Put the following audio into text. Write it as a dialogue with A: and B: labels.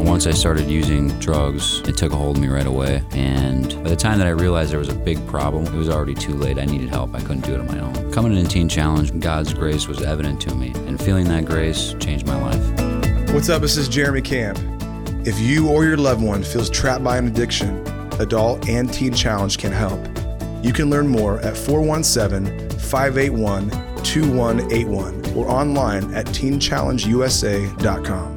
A: Once I started using drugs, it took a hold of me right away. And by the time that I realized there was a big problem, it was already too late. I needed help. I couldn't do it on my own. Coming into Teen Challenge, God's grace was evident to me, and feeling that grace changed my life.
B: What's up? This is Jeremy Camp. If you or your loved one feels trapped by an addiction, Adult and Teen Challenge can help. You can learn more at 417-581-2181 or online at teenchallengeusa.com.